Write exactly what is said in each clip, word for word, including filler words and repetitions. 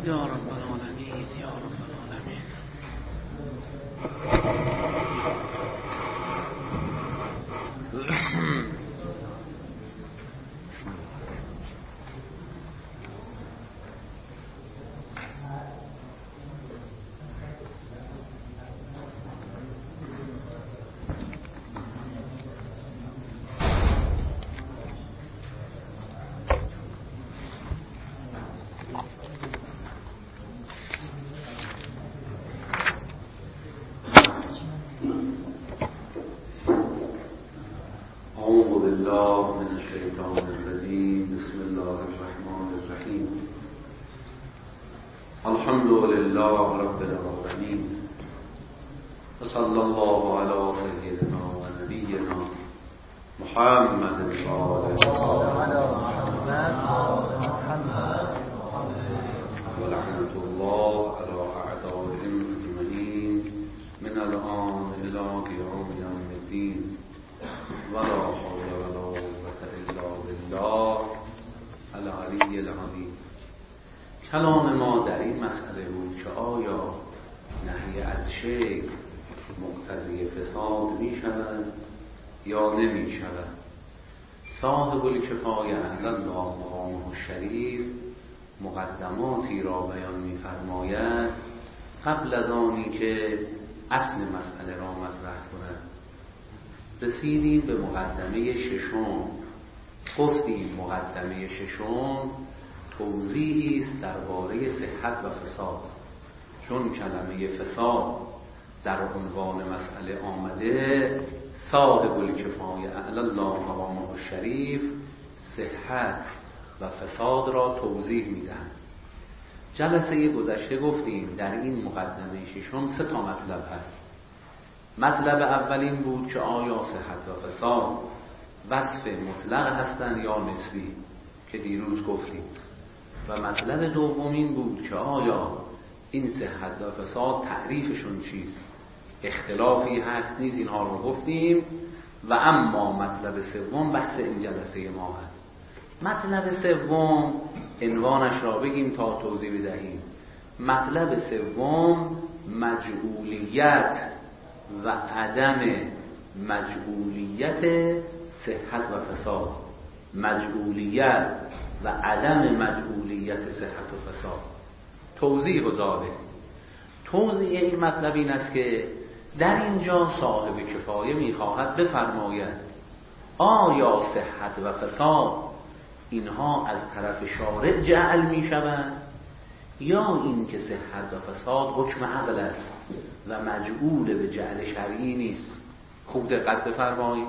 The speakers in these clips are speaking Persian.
یا رب العالمین یا رب العالمین. کلام ما در این مسئله بود که آیا نهی از شیء مقتضی فساد می شود یا نمی شود. صاحب الکفایه اهل الله مقامه الشریف مقدماتی را بیان می فرماید قبل از آنی که اصل مسئله را مطرح کند. رسیدیم به مقدمه ششم. گفتیم مقدمه ششم توضیحی است درباره صحت و فساد، چون کلمه فساد در عنوان مسئله آمده، صاحب الکفایه اعلی الله مقامه الشریف صحت و فساد را توضیح میدهند. جلسه گذشته گفتیم در این مقدمه ششم سه تا مطلب هست. مطلب اول این بود که آیا صحت و فساد وصف مطلق هستند یا نسبی، که دیروز گفتیم. و مطلب دوم این بود که آیا این صحت و فساد تعریفشون چیست، اختلافی هست نیست، اینها رو گفتیم. و اما مطلب سوم بحث این جلسه ما هست. مطلب سوم عنوانش را بگیم تا توضیح بدهیم. مطلب سوم مجعولیت و عدم مجعولیت صحت و فساد. مجعولیت و عدم مجعولیت صحت و فساد. توضیح و داده. توضیح این مطلب این است که در اینجا صاحب کفایه میخواهد بفرماید آیا صحت و فساد اینها از طرف شارع جعل میشوند یا این که صحت و فساد حکم عقل است و مجعول به جعل شرعی نیست. خوب دقت بفرمایید.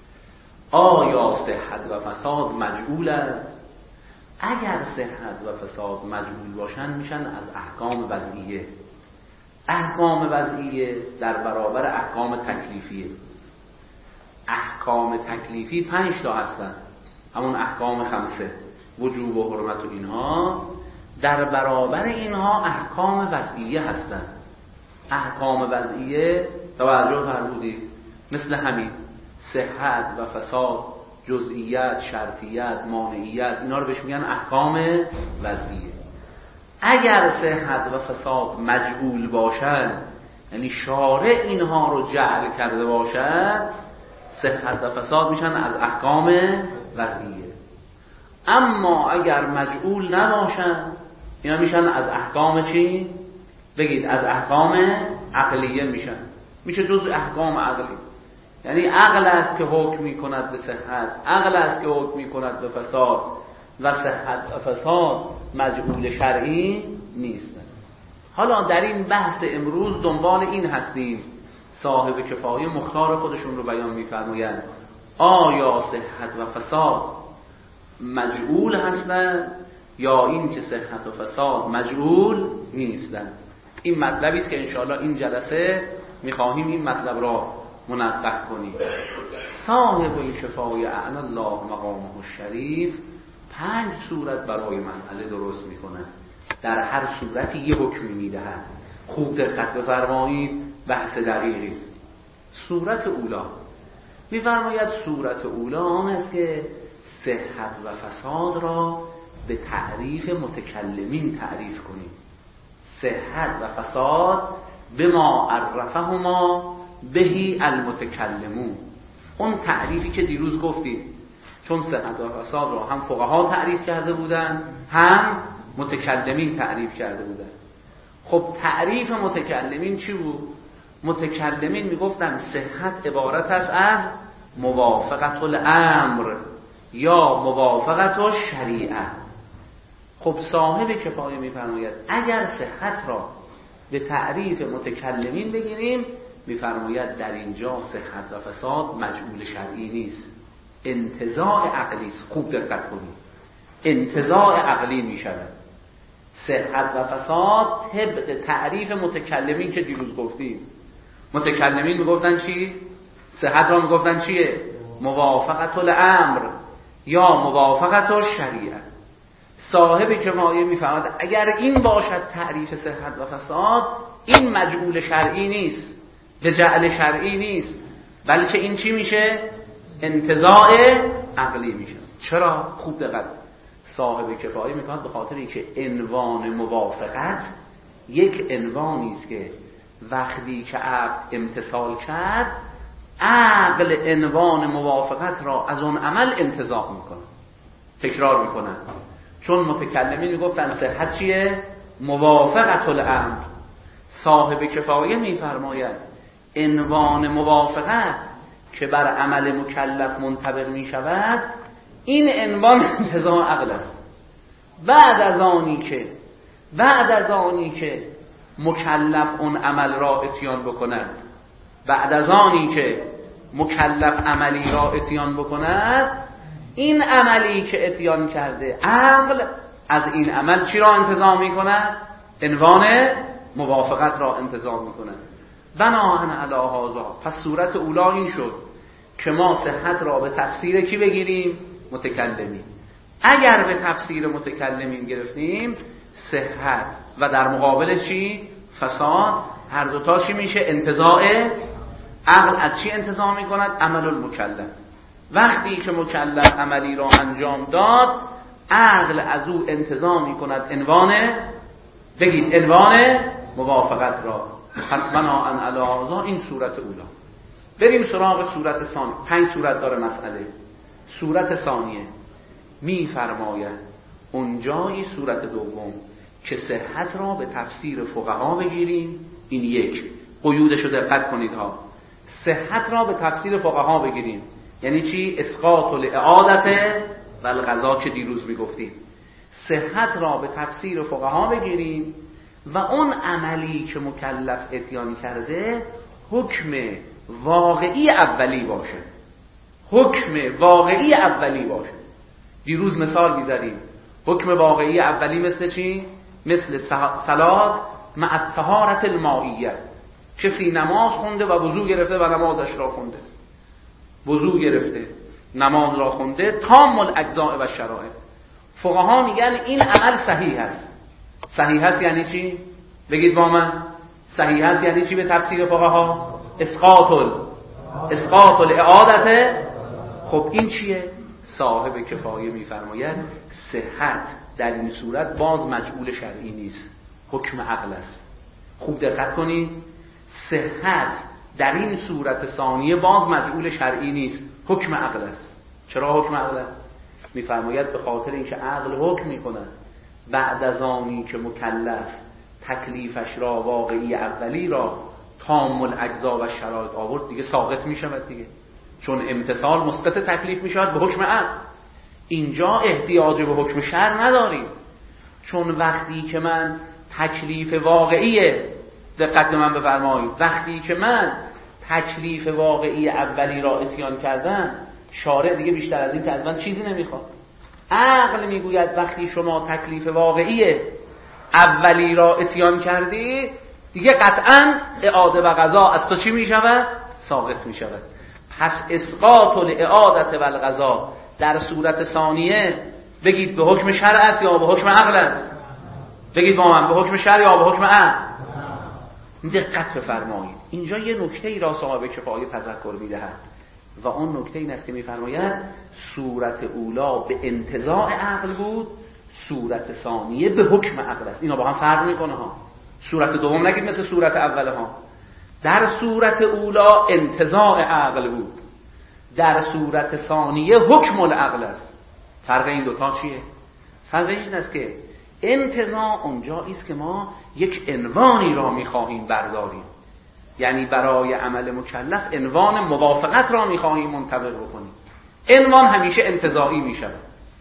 آیا صحت و فساد مجعول است؟ اگر صحت و فساد مجعول باشن میشن از احکام وضعیه. احکام وضعیه در برابر احکام تکلیفیه. احکام تکلیفی پنج تا هستن، همون احکام خمسه، وجوب و حرمت و اینها. در برابر اینها احکام وضعیه هستن. احکام وضعیه توجه فرمودید مثل همین صحت و فساد، جزئیات، شرطیت، مانعیت، اینا رو بهش میگن احکام وضعیه. اگر صحت و فساد مجعول باشد، یعنی شارع اینها رو جعل کرده باشد، صحت و فساد میشن از احکام وضعیه. اما اگر مجعول نباشن، اینا میشن از احکام چی؟ بگید از احکام عقلیه میشن. میشه جزء احکام عقلی. یعنی عقل است که حکم میکند به صحت، عقل است که حکم میکند به فساد، و صحت و فساد مجعول شرعی نیست. حالا در این بحث امروز دنبال این هستیم. صاحب کفایه مختار خودشون رو بیان میفرمایند آیا صحت و فساد مجعول هستند یا این که صحت و فساد مجعول نیستند. این مطلبی است که انشاءالله این جلسه میخواهیم این مطلب را منقح کنیم. صاحب الکفایه اعلی الله مقامه الشریف پنج صورت برای مسئله درست میکنه. در هر صورتی یه حکمی میدهد. خوب دقت بفرمایید، بحث دقیقی است. صورت اولا میفرماید صورت اولا آن است که صحت و فساد را به تعریف متکلمین تعریف کنیم. صحت و فساد به ما عرفهما بهی المتکلمون، اون تعریفی که دیروز گفتیم، چون صحت و فساد رو هم فقها تعریف کرده بودن هم متکلمین تعریف کرده بودن. خب تعریف متکلمین چی بود؟ متکلمین میگفتن صحت عبارت است از موافقت الامر یا موافقت الشریعه. خب صاحب کفایه میفرماید اگر صحت را به تعریف متکلمین بگیریم، میفرماید در اینجا صحت و فساد مجعول شرعی نیست، انتزاع عقلی است. خوب دقت کنید، انتزاع عقلی میشود. صحت و فساد طبق تعریف متکلمین که دیروز گفتیم، متکلمین میگفتن چی؟ صحت را میگفتن چیه؟ موافقت الامر یا موافقت الشریعه. صاحب کفایه میفهمد اگر این باشد تعریف صحت و فساد، این مجعول شرعی نیست، به جعل شرعی نیست، بلکه این چی میشه؟ انتزاع عقلی میشه. چرا؟ خوب دقت. صاحب کفایه میفهمد به خاطر اینکه عنوان موافقت یک عنوانی است که وقتی که عقل امتثال کرد، عقل عنوان موافقت را از اون عمل انتزاع میکنه، تکرار میکنه. چون متکلمین میگفتن صحت چیه؟ موافقت الامر. صاحب کفایه میفرماید عنوان موافقت که بر عمل مکلف منطبق میشود، این عنوان انتزاع عقل است. بعد از آنی که بعد از آنی که مکلف اون عمل را اتیان بکند بعد از آنی که مکلف عملی را اتیان بکند، این عملی که اتیان کرده عقل از این عمل چی را انتزاع میکند؟ عنوان موافقت را انتزاع میکند. بناهن علی هذا، پس صورت اولا این شد که ما صحت را به تفسیر کی بگیریم؟ متکلمین. اگر به تفسیر متکلمین گرفتیم، صحت و در مقابل چی؟ فساد، هر دوتا چی میشه؟ انتزاع عقل. از چی انتزاع میکند؟ عمل المکلف. وقتی که مکلف عملی را انجام داد، عقل از او انتزاع میکند عنوان، بگید عنوان موافقت را. پس بناءً علی هذا این صورت اولا. بریم سراغ صورت ثانی. پنج صورت داره مسئله. صورت ثانیه میفرماید اونجایی صورت دوم که صحت را به تفسیر فقها بگیریم. این یک قیودش رو دقت کنید ها. صحت را به تفسیر فقها بگیریم یعنی چی؟ اسقاط الاعادت و القضا که دیروز میگفتیم. صحت را به تفسیر فقها بگیریم و اون عملی که مکلف اتیان کرده حکم واقعی اولی باشه، حکم واقعی اولی باشه. دیروز مثال می‌زدیم. حکم واقعی اولی مثل چی؟ مثل صلات مع الطهارة المائیه. کسی نماز خونده و وضو گرفته و نمازش را خونده، وضو گرفته نماز را خونده، تام الاجزاء و شرائع. فقها میگن این عمل صحیح است. صحیح است یعنی چی؟ بگید با من. صحیح است یعنی چی به تفسیر فقها؟ اسقاط ال اسقاط الاعاده. خب این چیه؟ صاحب کفایه میفرماید صحت در این صورت باز مجعول شرعی نیست، حکم عقل است. خوب دقت کنید، صحت در این صورت ثانیه باز مجعول شرعی نیست، حکم عقل است. چرا حکم عقل است؟ میفرماید به خاطر اینکه عقل حکم میکند بعد از آنی که مکلف تکلیفش را واقعی اولی را تام الاجزا و شرایط آورد، دیگه ساقط میشود دیگه، چون امتثال مسقط تکلیف میشود به حکم عقل. اینجا احتیاج به حکم شرع نداریم، چون وقتی که من تکلیف واقعیه، دقت من بفرمایید، وقتی که من تکلیف واقعی اولی را اتیان کردم، شارع دیگه بیشتر از این که از من چیزی نمیخواد. عقل میگوید وقتی شما تکلیف واقعی اولی را اتیان کردی، دیگه قطعاً اعاده و قضا از تو چی میشود؟ ساقط میشود. پس اسقاط الاعاده و القضا در صورت ثانیه بگید به حکم شرع است یا به حکم عقل است؟ بگید با من، به حکم شرع یا به حکم عقل؟ دقت بفرمایید، اینجا یه نکته ای را صاحب کفایه تذکر میدهد و اون نکته این است که میفرماید صورت اولا به انتزاع عقل بود، صورت ثانیه به حکم عقل است. اینا با هم فرق میکنه ها. صورت دوم نگید مثل صورت اوله ها. در صورت اولا انتزاع عقل بود، در صورت ثانیه حکم العقل است. فرق این دوتا چیه؟ فرق این است که انتزاع اونجایی است که ما یک عنوانی را میخواهیم برداریم، یعنی برای عمل مکلف عنوان موافقت را میخواهیم منطبق بکنیم. عنوان همیشه انتزاعی میشود.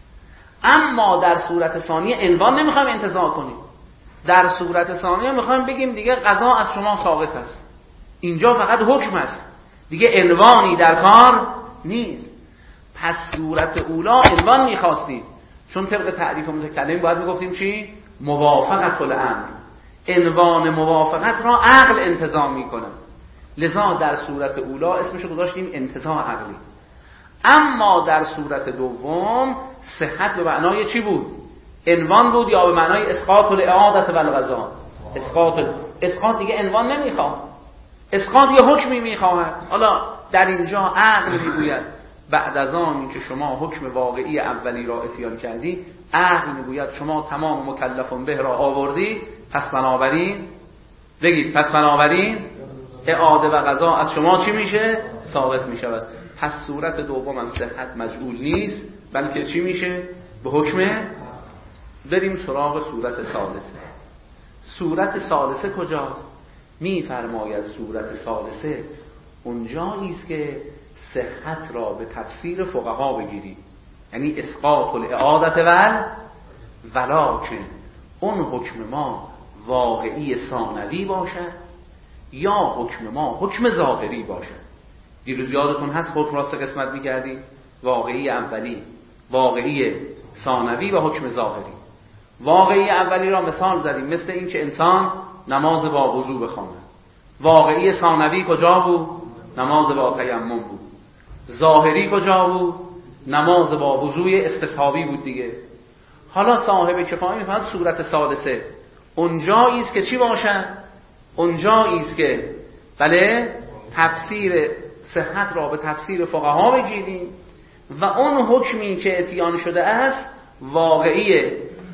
اما در صورت ثانیه عنوان نمیخوایم انتزاع کنیم. در صورت ثانیه میخوایم بگیم دیگه قضا از شما ثابت است، اینجا فقط حکم است، دیگه عنوانی در کار نیست. پس صورت اولا عنوان میخواستیم، چون طبق تعریف متکلم باید میگفتیم چی؟ موافقت الامر. عنوان موافقت را عقل انتزاع میکنه، لذا در صورت اولا اسمشو گذاشتیم انتزاع عقلی. اما در صورت دوم صحت به معنای چی بود؟ عنوان بود یا به معنای اسقاط الاعاده و القضا؟ اسقاط. اسقاط دیگه عنوان نمیخواد، اسقاط یه حکمی میخواهد. حالا در اینجا عقل میگوید بعد از آن که شما حکم واقعی اولی را اتیان کردی، عقل میگوید شما تمام مکلفون به را آوردی، پس بنابراین بگید پس بنابراین اعاده و قضا از شما چی میشه؟ ثابت میشود. پس صورت دوم از صحت مجعول نیست، بلکه چی میشه؟ به حکم. بریم سراغ صورت ثالثه. صورت ثالثه کجاست؟ میفرماید صورت ثالثه اونجایی است که صحت را به تفسیر فقها بگیرید، یعنی اسقاط الاعاده ول ولکن اون حکم ما واقعی ثانوی باشد یا حکم ما حکم ظاهری باشد. دیروز یادتون هست حکم را سه قسمت می‌کردیم، واقعی اولی، واقعی ثانوی و حکم ظاهری. واقعی اولی را مثال زدیم، مثل این که انسان نماز با وضو بخواند. واقعی ثانوی کجا بود؟ نماز با تیمم بود. ظاهری کجا بود؟ نماز با وضوی استصحابی بود دیگه. حالا صاحب کفایه میفهمد صورت ثالثه اونجایی است که چی باشد؟ اونجایی است که بله تفسیر صحت را به تفسیر فقها بگیریم و اون حکمی که اتیان شده است واقعی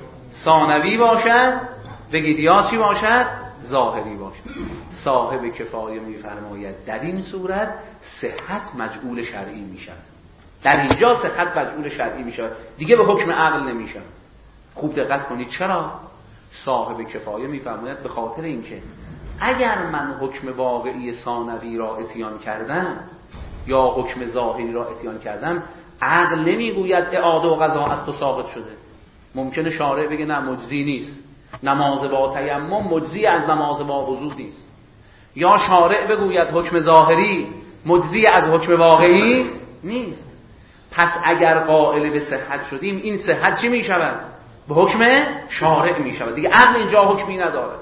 ثانوی باشد، بگید یا چی باشد؟ ظاهری باشد. صاحب کفایه میفرماید در این صورت صحت مجعول شرعی میشود. در اینجا صحت مجعول شرعی میشود، دیگه به حکم عقل نمیشود. خوب دقت کنید چرا؟ صاحب کفایه میفرماید به خاطر اینکه اگر من حکم واقعی ثانوی را اتیان کردم یا حکم ظاهری را اتیان کردم، عقل نمیگوید اعاده و قضا از تو ساقط شده. ممکنه شارع بگه نه مجزی نیست، نماز با تیمم مجزی از نماز با وضو نیست. یا شارع بگوید حکم ظاهری مجزی از حکم واقعی نیست. پس اگر قائل به صحت شدیم این صحت چی می شود؟ به حکم شارع می شود دیگه. عقل اینجا حکمی نداره.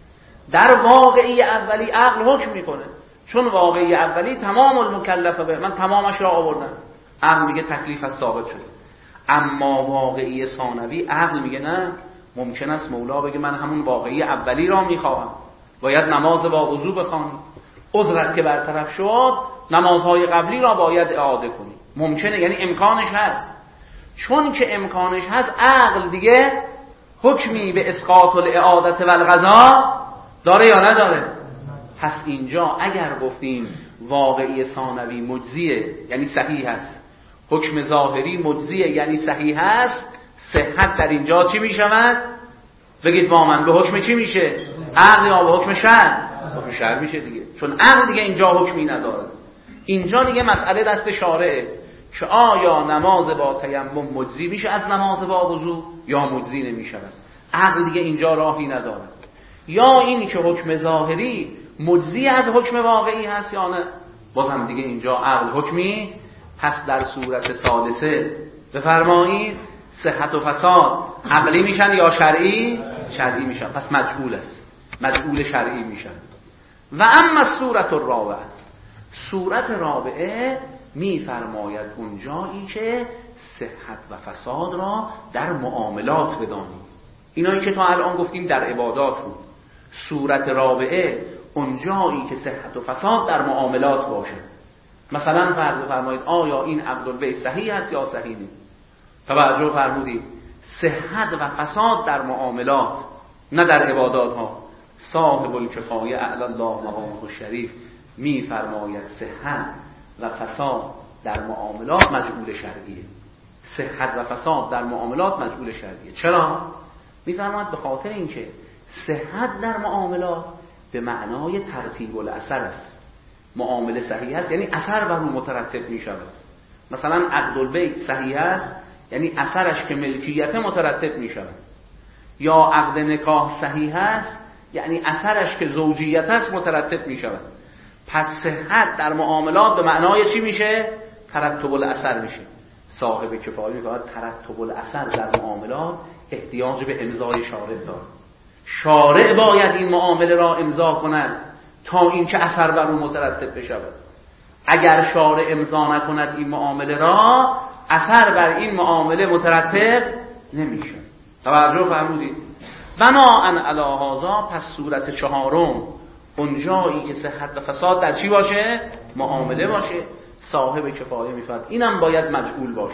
در واقعی اولی عقل حکم میکنه، چون واقعی اولی تمام المکلفه به من تمامش را آوردم، عقل میگه تکلیف از ثابت شده. اما واقعی ثانوی عقل میگه نه، ممکن است مولا بگه من همون واقعی اولی را میخواهم، باید نماز با وضو بخوانی، عذرت که برطرف شد نمازهای قبلی را باید اعاده کنی. ممکنه، یعنی امکانش هست. چون که امکانش هست عقل دیگه حکمی به اسقاط الاعاده و القضا داره یا نداره؟ پس اینجا اگر گفتیم واقعی ثانوی مجزیه یعنی صحیح هست، حکم ظاهری مجزیه یعنی صحیح هست، صحت در اینجا چی می شود؟ بگید با من، به حکم چی میشه؟ عقل یا به حکم شرع؟ حکم شرع میشه دیگه، چون عقل دیگه اینجا حکمی نداره. اینجا دیگه مسئله دست شارعه که آیا نماز با تیمم مجزی میشه از نماز با وضو یا مجزی نمیشود. عقل دیگه اینجا راهی نداره. یا این که حکم ظاهری مجزی از حکم واقعی هست یا نه، بازم دیگه اینجا عقل حکمی. پس در صورت ثالثه بفرمایید صحت و فساد عقلی میشن یا شرعی؟ شرعی میشن. پس مجعول است، مجعول شرعی میشن. و اما صورت الرابعه، صورت رابعه میفرماید اونجایی که صحت و فساد را در معاملات بدانیم. اینایی که تا الان گفتیم در عبادات بود. صورت رابعه اونجایی که صحت و فساد در معاملات باشه. مثلا فرض فرمایید آیا این عقد البیع صحیح است یا صحیح نیست؟ توجه فرمودید صحت و فساد در معاملات نه در عبادات ها. صاحب الکفایه اعلی الله مقامه الشریف می فرماید صحت و فساد در معاملات مجهول شرعیه. صحت و فساد در معاملات مجهول شرعیه. چرا؟ می فرماید به خاطر اینکه صحت در معاملات به معنای ترتیب الاثر است. معامله صحیح است یعنی اثر بر اون مترتب می شود. مثلا عقد البیع صحیح است یعنی اثرش که ملکیت مترتب می شود. یا عقد نکاح صحیح است یعنی اثرش که زوجیت است مترتب می شود. پس صحت در معاملات به معنای چی میشه؟ ترتب الاثر میشه. صاحب کفایه میگه ترتب الاثر در معاملات احتیاج به امضای شارع داره. شارع باید این معامله را امضا کند تا اینکه اثر بر اون مترتب بشود. اگر شارع امضا نکند این معامله را، اثر بر این معامله مترتب نمیشه. توجه فرمودید؟ بناءً علی هذا پس صورت چهارم اونجایی که صحت و فساد در چی باشه؟ معامله باشه. صاحب کفایه میفرد اینم باید مجهول باشه.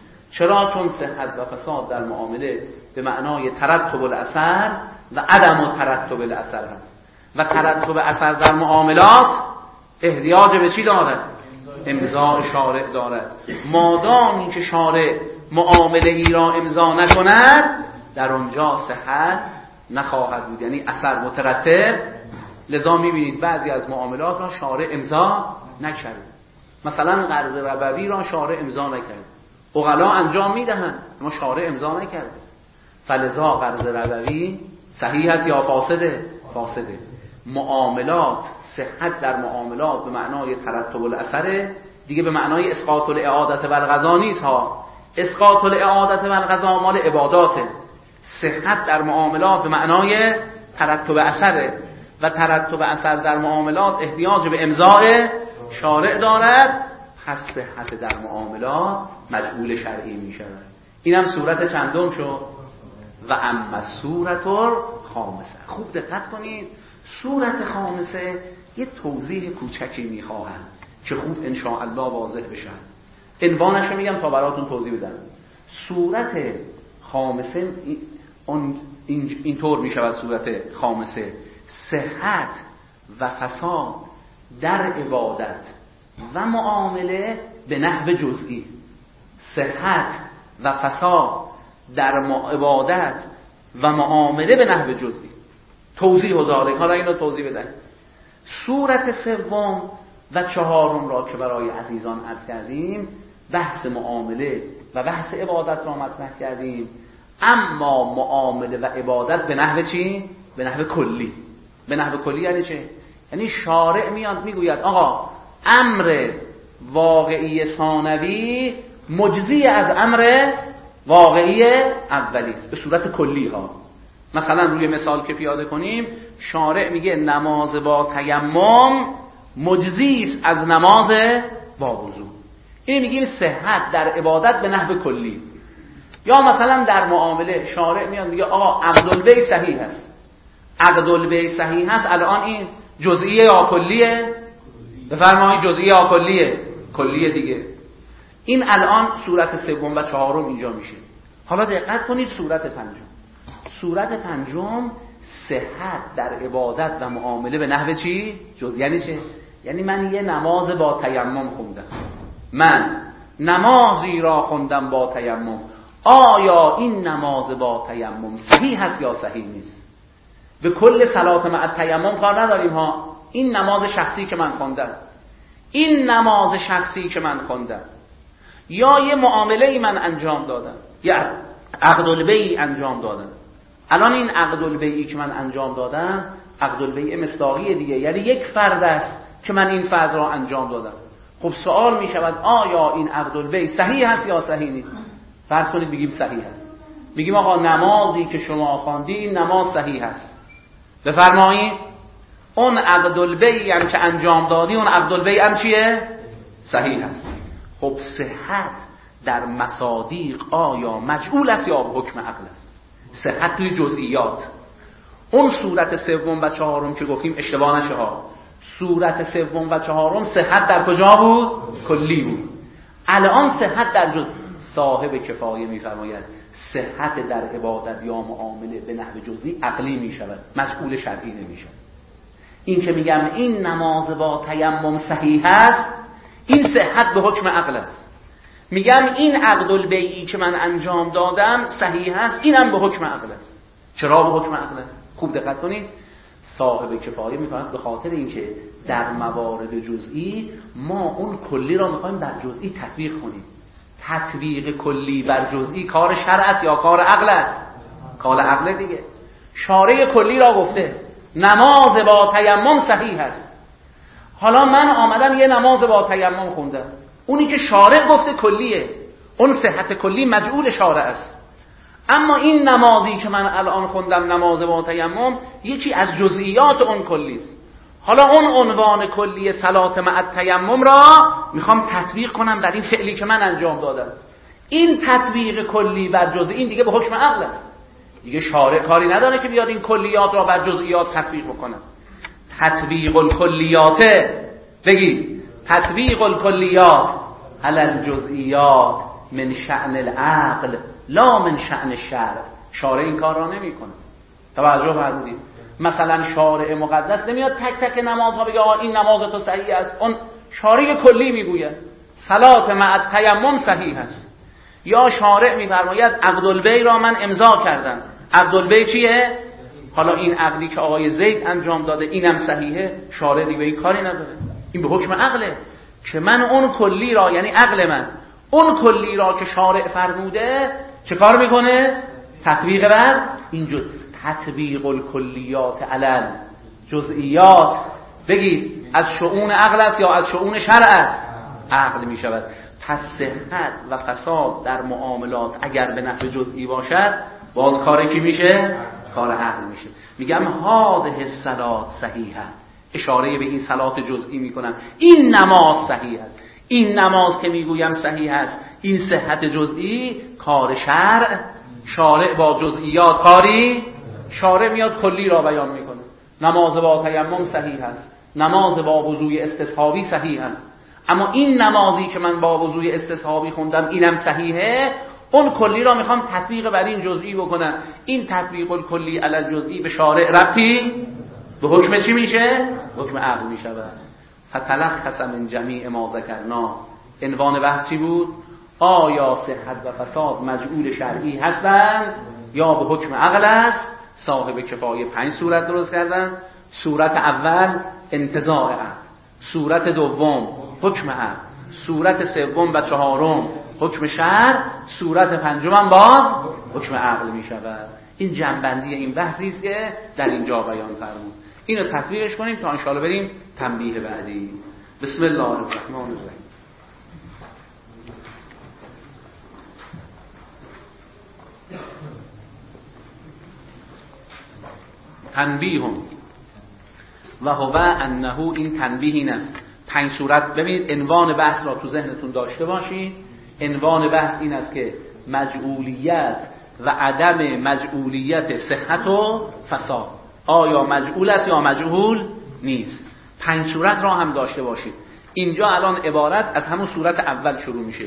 چرا؟ چون صحت و فساد در معامله به معنای ترتب الاثر و عدم ترتب الاثر هست و ترتب اثر در معاملات احتیاج به چی داره؟ امضاء شارع دارد. مادامی که شارع معامله ای را امضا نکند در اونجا صحت نخواهد بود، یعنی اثر مترتب. لذا میبینید بعضی از معاملات را شارع امضا نکرد. مثلا قرض ربوی را شارع امضا نکرد. عقلا انجام میدهند اما شارع امضا نکرد. فلذا قرض ربوی صحیح است یا فاسده؟ فاسده. معاملات صحت در معاملات به معنای ترتب الاثر، دیگه به معنای اسقاط الاعاده و القضا نیست ها. اسقاط الاعاده و القضا مال عباداته. صحت در معاملات به معنای ترتب اثره و ترتب اثر در معاملات احتیاج به امضاء شارع دارد. پس صحت در معاملات مجهول شرعی می شود. اینم صورت چندم شد. و اما صورت خامسه. خوب دقت کنید، صورت خامسه یه توضیح کوچکی می خواهد که خوب ان شاء الله واضح بشه. عنوانش رو میگم تا براتون توضیح بدم. صورت خامسه این اینطور می شود. صورت خامسه صحت و فساد در عبادت و معامله به نحو جزئی. صحت و فساد در عبادت و معامله به نحو جزئی. توضیح و ذالک. حالا اینو توضیح بدن. صورت سوم و چهارم را که برای عزیزان عرض کردیم، بحث معامله و بحث عبادت را مطرح کردیم. اما معامله و عبادت به نحو چی؟ به نحو کلی. به نحو کلی یعنی چه؟ یعنی شارع میاد میگوید آقا امر واقعی ثانوی مجزی از امر واقعی اولی است به صورت کلی ها. مثلا روی مثال که پیاده کنیم، شارع میگه نماز با تیمم مجزی است از نماز با وضو. این میگیم صحت در عبادت به نحو کلی. یا مثلا در معامله شارع میاد میگه آقا عقد البیع صحیح است. عقد البیع صحیح است. الان این جزئیه یا کلیه؟ بفرمایید جزئیه یا کلیه؟ کلیه دیگه. این الان صورت سوم و چهارم اینجا میشه. حالا دقت کنید صورت پنجم. صورت پنجم صحت در عبادت و معامله به نحو چی؟ جز یعنی چه؟ یعنی من یه نماز با تیمم خوندم. من نمازی را خوندم با تیمم. آیا این نماز با تیمم صحیح هست یا صحیح نیست؟ به کل صلات مع تیمم کار نداریم ها. این نماز شخصی که من خوندم، این نماز شخصی که من خوندم، یا یه معامله ای من انجام دادم، یا عقد البیع انجام دادم. الان این عقد البیعی که من انجام دادم عقد البیع مصداقیه دیگه، یعنی یک فرد است که من این فرد را انجام دادم. خب سوال می شود آیا این عقد البیع صحیح هست یا صحیح نیست؟ فرض کنید بگیم صحیح هست. میگیم آقا نمازی که شما خواندی این نماز صحیح هست. بفرمایید اون عقد البیع هم که انجام دادی اون عقد البیع هم چیه؟ صحیح هست. خب صحت در مصادیق آیا مجهول است یا به حکم عقل است؟ صحت توی جزئیات. اون صورت سوم و چهارم که گفتیم اشتباه نشه ها. صورت سوم و چهارم صحت در کجا بود؟ کلی بود. الان صحت در جز صاحب کفایه میفرماید صحت در عبادت یا معامله به نحو جزئی عقلی میشود، مسئول شرعی نمیشود. این که میگم این نماز با تیمم صحیح است، این صحت به حکم عقل است. میگم این عقد البیعی که من انجام دادم صحیح است، اینم به حکم عقل است. چرا به حکم عقل است؟ خوب دقت کنید. صاحب کفایه میفرماید به خاطر اینکه در موارد جزئی ما اون کلی را میخوایم در جزئی تطبیق کنیم. تطبیق کلی بر جزئی کار شرع است یا کار عقل است؟ کار عقل دیگه. شارع کلی را گفته نماز با تیمم صحیح است. حالا من آمدم یه نماز با تیمم خوندم، اونی که شارع گفته کلیه، اون صحت کلی مجعول شارع است. اما این نمازی که من الان خوندم نماز با تیمم یکی از جزئیات اون کلی است. حالا اون عنوان کلی صلات مع تیمم را میخوام تطبیق کنم بر این فعلی که من انجام دادم. این تطبیق کلی بر جزئی این دیگه به حکم عقل است. دیگه شارع کاری نداره که بیاد این کلیات را بر جزئیات تطبیق بکنه. تطبیق الکلیات، بگید تطبیق الکلیات علی الجزئیات من شأن العقل لا من شأن الشرع. شارع این کار را نمیکنه. توجه فرمودید. مثلا شارع مقدس نمیاد تک تک نمازها بگه آقا این نماز تو صحیح است، اون شارع کلی میگوید صلات مع تیمم صحیح است. یا شارع میفرماید عقد البیع را من امضا کردم. عقد البیع چیه؟ حالا این عقدی که آقای زید انجام داده اینم صحیحه، شارع دیگه این کاری نداره. این به حکم عقله که من اون کلی را، یعنی عقل من اون کلی را که شارع فرموده چه کار میکنه؟ تطبیق بر این جز تطبیق الکلیات علی جزئیات. بگید از شؤون عقل است یا از شؤون شرع است؟ عقل میشود. پس صحت و فساد در معاملات اگر به نحو جزئی باشد باز کار کی میشه؟ کار عقل میشه. میگم هاده الصلات صحیحه، اشاره به این صلات جزئی میکنم. این نماز صحیح است. این نماز که میگویم صحیح است، این صحت جزئی کار شرع. شارع با جزئیات کاری، شارع میاد کلی را بیان میکنه. نماز با تیمم صحیح است، نماز با وضوء استصحابی صحیح است. اما این نمازی که من با وضوء استصحابی خوندم اینم صحیحه، اون کلی را میخوام تطبیق بر این جزئی بکنم. این تطبیق الکلی علی الجزئی به شارع ربطی به حکم چی میشه؟ حکم عقل میشود. فتلخص من جمیع ما ذکرنا. عنوان بحث چی بود؟ آیا صحت و فساد مجعول شرعی هستند یا به حکم عقل است؟ صاحب کفایه پنج صورت درست کردن. صورت اول انتزاع عقل، صورت دوم حکم عقل، صورت سوم و چهارم حکم شرع، صورت پنجم هم باز حکم عقل می شود. این جنبندی این بحثی است که در اینجا بیان فرمود. اینو تطبیقش کنیم تا ان شاءالله بریم تنبیه بعدی. بسم الله الرحمن الرحیم. تنبیه و هو انه، این تنبیه این است. پنج صورت. ببینید عنوان بحث را تو ذهنتون داشته باشید. عنوان بحث این است که مجعولیت و عدم مجعولیت صحت و فساد، آیا مجعول است یا مجعول نیست. پنج صورت را هم داشته باشید. اینجا الان عبارت از همون صورت اول شروع میشه.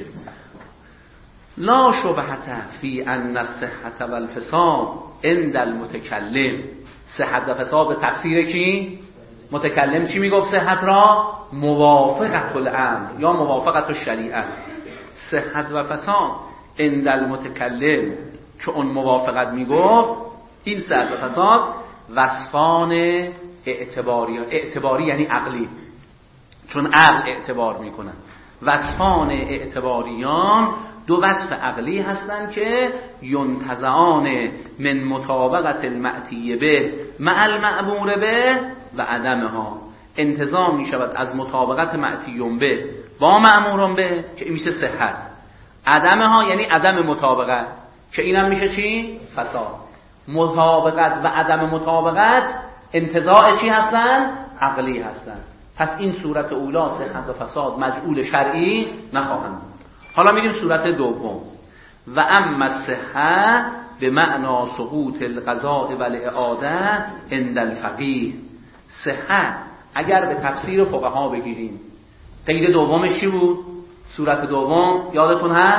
لا شبهة فی ان الصحة والفساد عند المتکلم. صحت و فساد تفسیر کی؟ متکلم چی میگفت صحت را؟ موافقت الامر یا موافقت الشریعه. صحت و فساد عند المتکلم که اون موافقت میگفت، این صحت و فساد وصفان اعتباری، اعتباری یعنی عقلی، چون عقل اعتبار میکنن. وصفان اعتباریان دو وصف عقلی هستند که ینتزعان من مطابقت المعتی به مع المأمور به و عدمها. انتزاع می شود از مطابقت معتیون به با مأمورون به که این میشه صحت. عدمها یعنی عدم مطابقت که اینم میشه چی؟ فساد. مطابقت و عدم مطابقت انتزاع چی هستن؟ عقلی هستن. پس این صورت اولا صحت و فساد مجعول شرعی نخواهند. حالا میریم صورت دوم. و اما الصحه به معنا سقوط القضاء و الاعاده عند الفقیه. صحت اگر به تفسیر فقها بگیریم، قید دومش چی بود؟ صورت دوم یادتون هست؟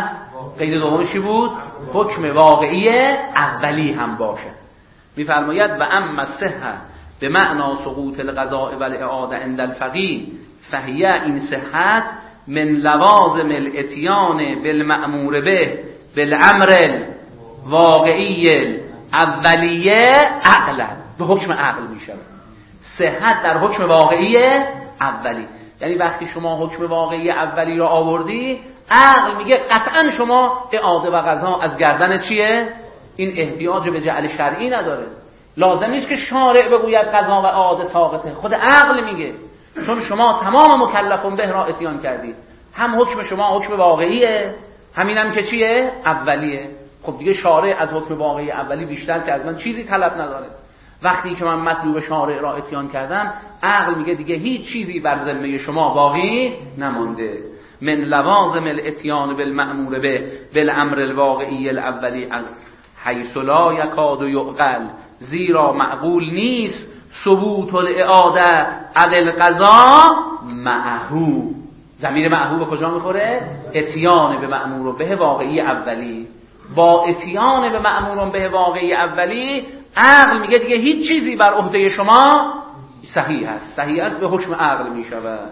قید دومش چی بود؟ حکم واقعی اولی هم باشه. میفرماید و اما صحه به معنا سقوط القضاء و الاعاده عند الفقیه فهیه، این صحت من لوازم الاتیان بالمأمور به بالامر واقعی اولیه عقلا، به حکم عقل میشه. صحت در حکم واقعی اولی، یعنی وقتی شما حکم واقعی اولی را آوردی، عقل میگه قطعا شما اعاده و قضا از گردن چیه؟ این احتیاج به جعل شرعی نداره. لازم نیست که شارع بگوید قضا و اعاده ساقطه، خود عقل میگه، چون شما تمام مکلفون به را اتیان کردید. هم حکم شما حکم واقعیه، همینم که چیه؟ اولیه. خب دیگه شارع از حکم واقعی اولی بیشتر که از من چیزی طلب نداره. وقتی که من مطلوب شارع را اتیان کردم، عقل میگه دیگه هیچ چیزی بر ذمه شما باقی نمانده. من لوازم الاتیان بالمأمور به بالامر الواقعی الاولی حیث لا یکاد یعقل، زیرا معقول نیست ثبوت الاعاده علی القضا معهو. ضمیر معهو به کجا میخوره؟ اتیان به مأمور به واقعی اولی. با اتیان به مأمور به واقعی اولی عقل میگه دیگه هیچ چیزی بر عهده شما صحیح است، صحیح است به حکم عقل میشود.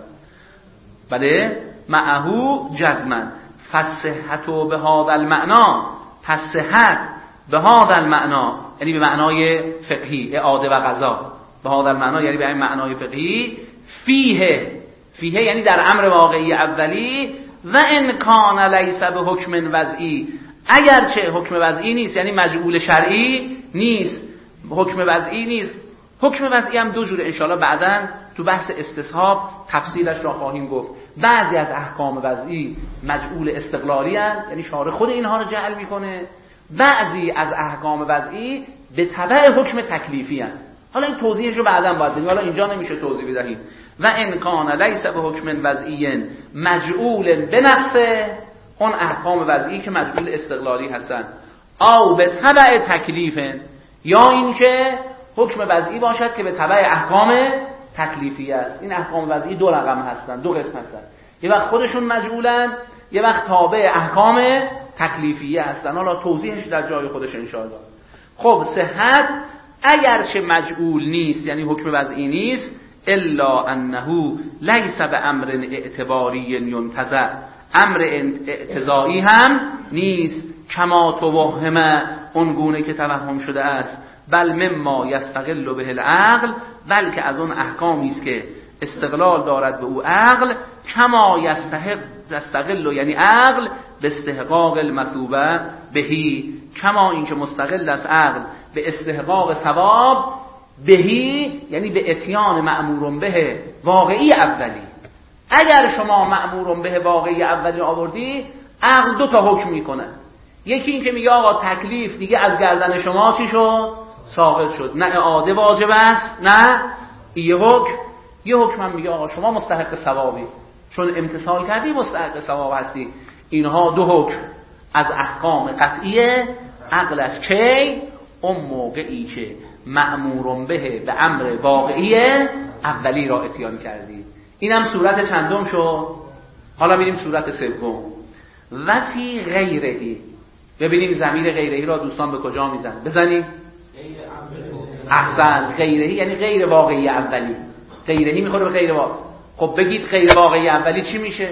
بله معهو جزما فصحت به هذا المعنا، پس صحت به هذا المعنا یعنی به معنای فقهی اعاده و قضا، به هذا المعنا یعنی به این معنای فقهی، فیه فیه یعنی در امر واقعی اولی، و ان کان لیس به حکم وضعی، اگرچه حکم وضعی نیست یعنی مجعول شرعی نیست، حکم وضعی نیست. حکم وضعی هم دو جوره، انشاءالله بعداً تو بحث استصحاب تفصیلش را خواهیم گفت. بعضی از احکام وضعی مجعول استقلالی هستند، یعنی شارع خود اینها رو جعل میکنه. بعضی از احکام وضعی به تبع حکم تکلیفی هستند. حالا این توضیحش رو بعداً باید بدیم، حالا اینجا نمیشه توضیح بدهیم. و ان کان لیس به حکم وضعی مجعول بنفسه، اون احکام وضعی که مجعول استقلالی هستند، او به تبع تکلیف، یا اینکه حکم وضعی باشد که به تبع احکام تکلیفی است. این احکام وضعی دو رقم هستند، دو قسم هستند، یه وقت خودشون مجعولن، یه وقت تابع احکام تکلیفیه هستند. حالا توضیحش در جای خودش انشاءالله. خب صحت اگرچه مجعول نیست یعنی حکم وضعی نیست، الا انه لیس به امر اعتباری ینتزع، امر اعتزاعی هم نیست، کما توهم، اون گونه که توهم شده است، بل مما یستقل به العقل، بلکه از اون احکامی است که استقلال دارد به او عقل، کما یستحق یستقل یعنی عقل به استحقاق المطلوبه بهی، کما اینکه مستقل است عقل به استحقاق ثواب بهی، یعنی به اتیان مأمور به واقعی اولی. اگر شما مأمور به واقعی اولی آوردی، عقل دو تا حکم میکنه. یکی این که میگه آقا تکلیف دیگه از گردن شما چی شد؟ ساقط شد، نه اعاده واجب است نه یه حکم. یه حکم هم میگه آقا شما مستحق ثوابی، چون امتثال کردی مستحق ثواب هستی. اینها دو حکم از احکام قطعی عقل است که اون موقعی که مأمور به به امر واقعی اولی را اتیان کردی. اینم صورت چندم شد. حالا میریم صورت سوم. و فی غیرهی، ببینیم ضمیر غیرهی را دوستان به کجا میزن؟ بزنید. احسن، غیرهی یعنی غیر واقعی اولی. غیرهی میخوره به غیر واقعی. خب بگید غیر واقعی اولی چی میشه؟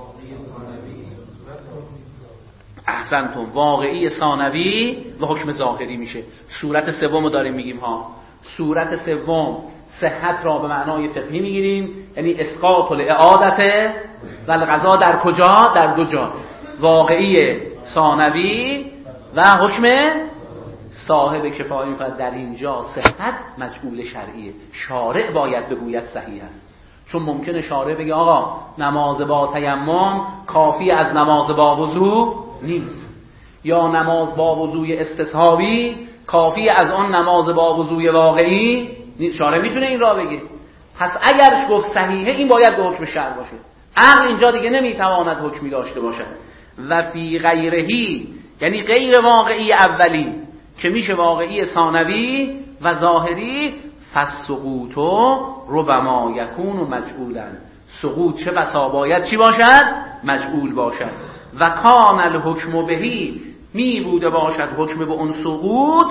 احسنتون، واقعی ثانوی و حکم ظاهری میشه. صورت سوم رو داریم میگیم ها. صورت سوم صحت را به معنای فقهی میگیریم، یعنی اسقاط الاعاده و القضا در کجا؟ در دو جا، واقعی ثانوی و حکم صاحب کفایه. میفرد در اینجا صحت مجعول شرعیه، شارع باید بگوید صحیح است، چون ممکنه شارع بگه آقا نماز با تیمم کافی از نماز با وضو نیست، یا نماز با وضوی استصحابی کافی از آن نماز با وضوی واقعی نیست. شارع میتونه این را بگه. پس اگر گفت صحیحه، این باید به حکم شرع باشه. عقل اینجا دیگه نمیتواند حکمی داشته باشه. و فی غیرهی یعنی غیر واقعی اولی که میشه واقعی ثانوی و ظاهری، فالسقوط ربما یکون مجعولا، سقوط چه بسا باید چی باشد؟ مجعول باشد. و کان الحکم بهی می بوده باشد حکم به اون سقوط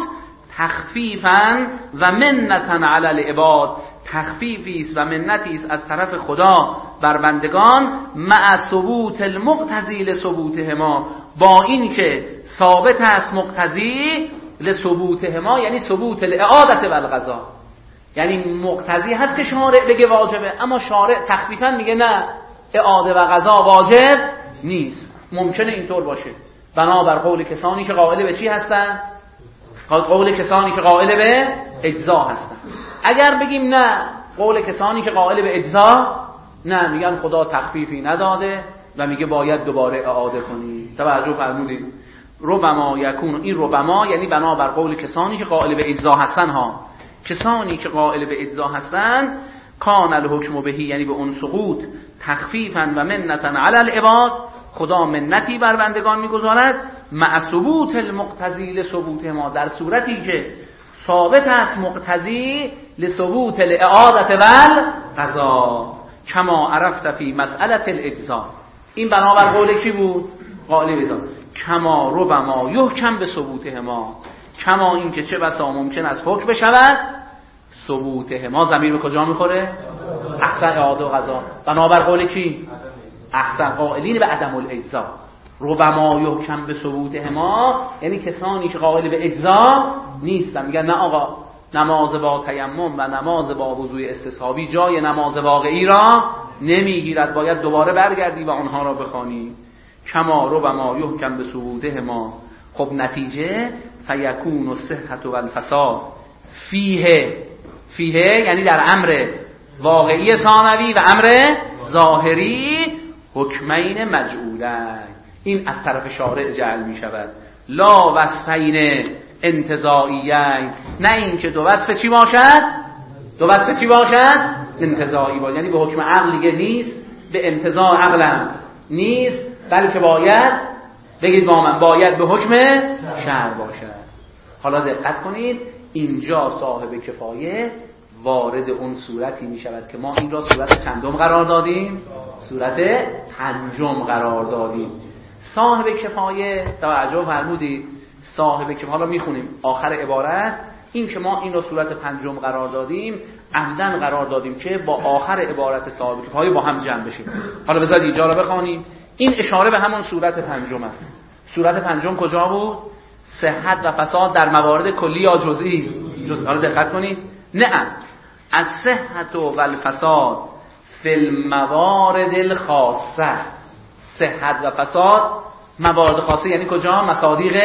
تخفیفاً و منتاً علی العباد، تخفیفی است و منتی است از طرف خدا بر بندگان، مع ثبوت المقتضی لثبوتهما، با این که ثابت است مقتضی لثبوتهما یعنی ثبوت الاعاده و القضا، یعنی مقتضی هست که شارع بگه واجبه، اما شارع تخفیفاً میگه نه اعاده و قضا واجب نیست. ممکنه اینطور باشه بنابر قول کسانی که قائل به چی هستن؟ قول کسانی که قائل به اجزا هستن. اگر بگیم نه قول کسانی که قائل به اجزا نه، میگن خدا تخفیفی نداده و میگه باید دوباره اعاده کنی. توجه فرمودید؟ ربما یکون، این ربما یعنی بنابر قول کسانی که قائل به اجزا هستن ها، کسانی که قائل به اجزا هستن، کان الحکم بهی یعنی به اون سقوط تخفیفا و منتا علی العباد، خدا منتی بر بندگان میگذارد، مع ثبوت المقتضی لثبوت ما، در صورتی که ثابت است مقتضی لثبوت الاعاده و القضا، کما عرفت فی مسئله الاجزا. این بنابر قول کی بود؟ قائل به اجزا. کما ربما یحکم به ثبوتهما، کما این که چه بسا ممکن است حکم بشود ثبوتهما، ضمیر به کجا میخوره؟ احسن اعاده و قضا. بنابر قول کی؟ احسن قائلین به عدم الاجزا. ربما یحکم به ثبوتهما یعنی کسانی که قائل به اجزا نیستن، میگن نه آقا نماز با تیمم و نماز با وضوء استصحابی جای نماز واقعی را نمیگیرد، باید دوباره برگردی و اونها را بخوانی. کما ربما یحکم به ثبوتهما، خب نتیجه فیکون الصحة و الفساد فیه، فیه یعنی در امر واقعی ثانوی و امر ظاهری حکمین مجعولین، این از طرف شارع جعل می شود. لا وصفین انتزاعیین، نه این که دو وصف چی باشد؟ دو وصف چی باشد؟ انتزاعی باشد، یعنی به حکم عقل دیگه نیست، به انتزاع عقلم نیست، بلکه باید بگید با من باید به حکم شرع باشد. حالا دقت کنید، اینجا صاحب کفایه وارد اون صورتی می شود که ما این را صورت چندم قرار دادیم؟ صورت پنجم قرار دادیم. صاحب کفایه، توجه فرمودید، صاحب کفایه، حالا میخونیم آخر عبارت، این که ما این را صورت پنجم قرار دادیم عمدن قرار دادیم که با آخر عبارت صاحب کفایه با هم جمع بشیم. حالا بذارید اینجا را بخوانیم، این اشاره به همون صورت پنجم است. صورت پنجم کجا بود؟ صحت و فساد در موارد کلی یا جزئی؟ جزئی. حالا دقت کنید، نه از صحت و الفساد فی الموارد الخاصه، صحت و فساد موارد خاصه یعنی کجا؟ مصادیق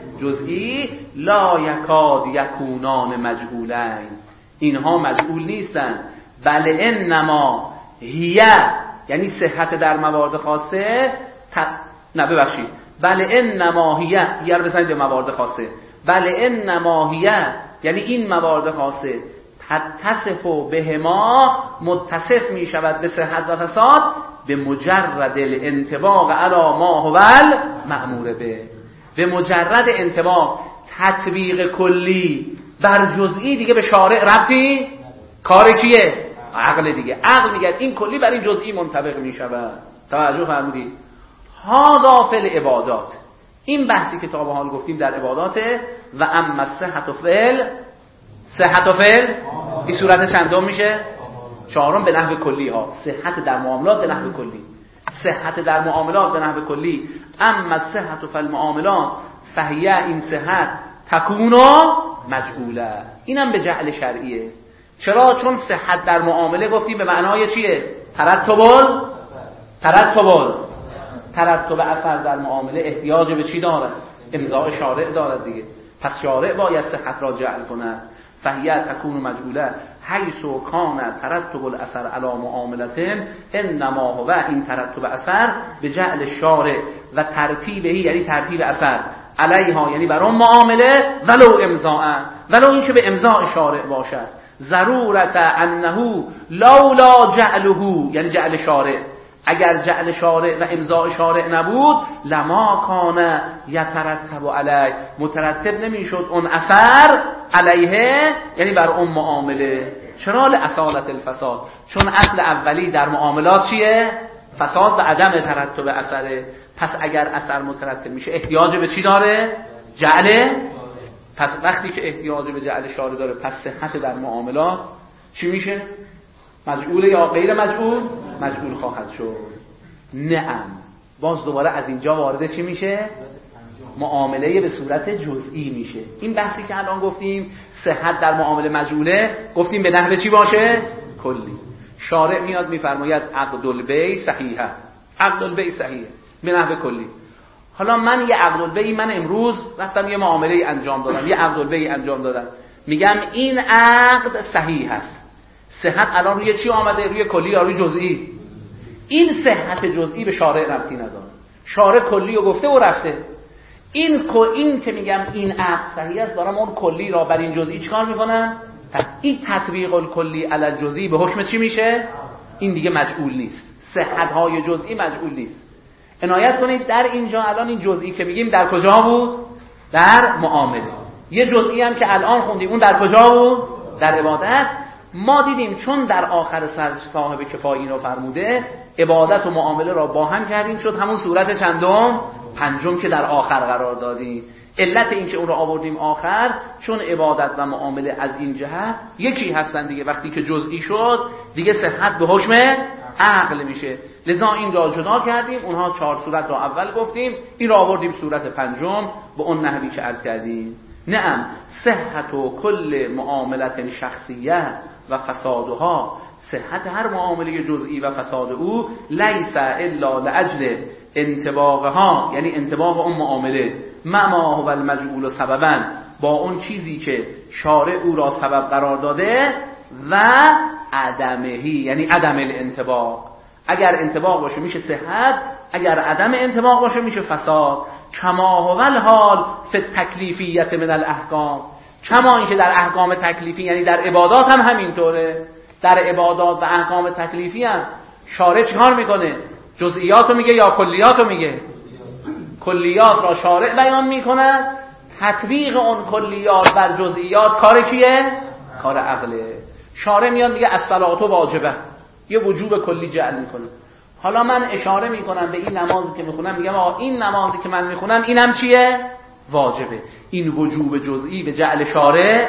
جزئی. لا یکاد یکونان مجهولین، اینها مجهول نیستند، بل انما هیه یعنی صحت در موارد خاصه ت... نه ببخشید بل انما هیه، هیه رو بزنید به موارد خاصه، بل انما هیه یعنی این موارد خاصه تتصف بهما، متصف می شود به صحت و فساد به مجرد الانطباق علی ما هو المأمور به، به مجرد انطباق تطبیق کلی بر جزئی دیگه به شارع ربطی کار کیه؟ عقل دیگه. عقل میگه این کلی بر این جزئی منطبق می شود. توجه فرمودید؟ هذا فی العبادات، این بحثی که تا به حال گفتیم در عبادات. و اما صحت و فعل، صحت و فعل این صورت چندم میشه؟ چهارم به نحو کلی ها، صحت در معاملات به نحو کلی، صحت در معاملات به نحو کلی. اما صحت و فعل معاملات فهیه، این صحت تکون مجعوله، اینم به جعل شرعیه. چرا؟ چون صحت در معامله گفتیم به معنای چیه؟ ترتبل ترتبل ترتب اثر در معامله احتیاج به چی دارد؟ امضاء شارع دارد دیگه. پس شارع باید صحت را جعل کند. فهیه تکون مجعوله حیث کان ترتب الاثر علی معاملتن، انما هو، این ترتب اثر به جعل شارع و ترتیبه یعنی ترتیب اثر علیها یعنی بر اون معامله، ولو امضاء، ولو این که به امضاء شارع باشد. ضرورت انه لولا جعله یعنی جعل شارع، اگر جعل شارع و امضاء شارع نبود لما کان یترتب علیه، مترتب نمیشد اون اثر علیه یعنی بر اون معامله. چرا؟ لاصالت الفساد، چون اصل اولی در معاملات چیه؟ فساد و عدم ترتب اثره. پس اگر اثر مترتب میشه احتیاج به چی داره؟ جعل. پس وقتی که احتیاج به جعل شارع داره، پس صحت در معاملات چی میشه؟ مجعول یا غیر مجعول؟ مجعول خواهد شد. نعم. باز دوباره از اینجا وارد چی میشه؟ معامله به صورت جزئی میشه. این بحثی که الان گفتیم صحت در معامله مجعوله، گفتیم به نحو چی باشه؟ کلی. شارع میاد میفرماید عقد البیع صحیحه، عقد البیع صحیحه به نحو کلی. حالا من یه عقد البیع، من امروز رفتم یه معامله انجام دادم، یه عقد البیع انجام دادم، میگم این عقد صحیح است. صحت الان روی چی آمده؟ روی کلی یا روی جزئی؟ این صحت جزئی به شارع ربطی نداره. شارع کلی رو گفته و رفته. این این که میگم این عقد صحیح است، دارم اون کلی را بر این جزئی چیکار میکنم؟ این تطبیق الکلی علی الجزئی به حکم چی میشه؟ این دیگه مجعول نیست. صحت های جزئی مجعول نیست. عنایت کنید در اینجا الان این جزئی که میگیم در کجا بود؟ در معامله. یه جزئی هم که الان خوندیم اون در کجا بود؟ در عبادت. ما دیدیم چون در آخر سر صاحب کفایی رو فرموده، عبادت و معامله را با هم کردیم، شد همون صورت چندم؟ پنجم که در آخر قرار دادیم. علت این که اون رو آوردیم آخر، چون عبادت و معامله از این جهت یکی هستن دیگه. وقتی که جزئی شد دیگه صحت به حکم عقل میشه، لذا این را جدا کردیم. اونها چهار صورت را اول گفتیم، این را آوردیم صورت پنجم به اون نحوی که عرض کردیم. نعم صحت و کل معاملت شخصیه و فسادها، صحت هر معامله جزئی و فساد او لیس الا لاجل انطباقها، یعنی انطباق اون معامله ما هو المجعول سببا، با اون چیزی که شارع او را سبب قرار داده، و عدمهی یعنی عدم الانطباق. اگر انطباق باشه میشه صحت، اگر عدم انطباق باشه میشه فساد. کما هو الحال فی التکلیفیت من الاحکام، کما اینکه در احکام تکلیفی یعنی در عبادات هم همینطوره. در عبادات و احکام تکلیفی هم شارع چیکار میکنه؟ جزئیاتو میگه یا کلیاتو میگه؟ کلیات را شارع بیان میکنه، تطبیق اون کلیات بر جزئیات کار کیه؟ کار عقله. شارع میاد میگه الصلاة واجبه، یه وجوب کلی جعل میکنه. حالا من اشاره میکنم به این نمازی که میخونم، میگم آقا این نمازی که من میخونم اینم چیه؟ واجبه. این وجوب جزئی به جعل شارع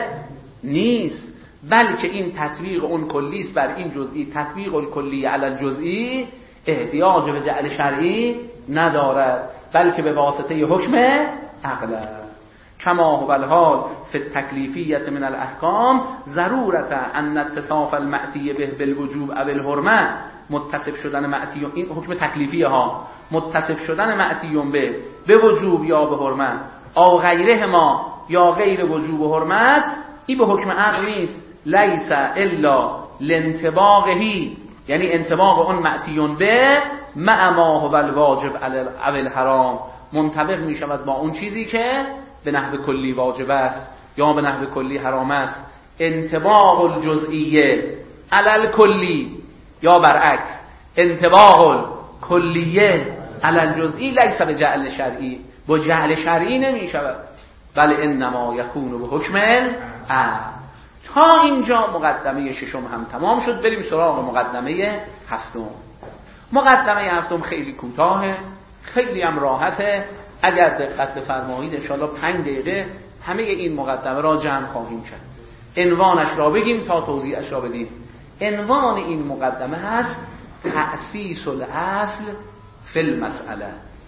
نیست، بلکه این تطبیق اون کلی است بر این جزئی. تطبیق الکلی علی الجزئی احتیاج به جعل شرعی ندارد، بلکه به واسطه حکم عقل. کما هو الحال فی التکلیفیت من الاحکام ضرورت ان اتصاف المعتی به بالوجوب او الحرمه، متصف شدن معتی، این حکم تکلیفیه ها، متصف شدن معتی به به وجوب یا به حرمت او غیره ما یا غیر وجوب و حرمت، این به حکم عقل نیست. لیس الا لانطباقهی، یعنی انطباق اون معتی به مع ما هو الواجب او الحرام، منطبق می شود با اون چیزی که به نحو کلی واجب است یا به نحو کلی حرام است. انطباق الجزئیه علی الکلی یا برعکس، انطباق الکلیه علی الجزئی لیس به جعل شرعی، با جعل شرعی نمی شود، بل انما یکون به حکم عقل. تا اینجا مقدمه ششم هم تمام شد. بریم سراغ مقدمه هفتم. مقدمه هفتم خیلی کوتاهه، خیلی هم راحته. اگر دقت بفرمایید انشاءالله پنج دقیقه همه این مقدمه را جمع خواهیم کرد. عنوانش را بگیم تا توضیحش را بدیم. عنوان این مقدمه هست تأسیس الاصل فی المسئله.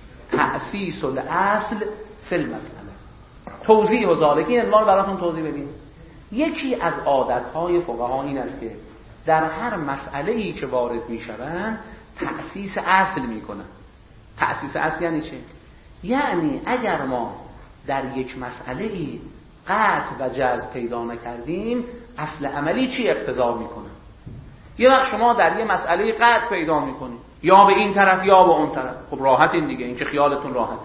تأسیس الاصل فی المسئله. توضیح و ذالک، این عنوان براتون توضیح بدیم. یکی از عادتهای فقها این است که در هر مسئله‌ای که وارد می‌شوند تأسیس اصل می‌کنند. تأسیس اصل یعنی چه؟ یعنی اگر ما در یک مسئله‌ای قطع و جزم پیدا نکردیم، اصل عملی چی اقتضا می‌کنه؟ یه وقت شما در یه مسئله قطع پیدا می‌کنید، یا به این طرف یا به اون طرف، خب راحت این دیگه، این که خیالتون راحت.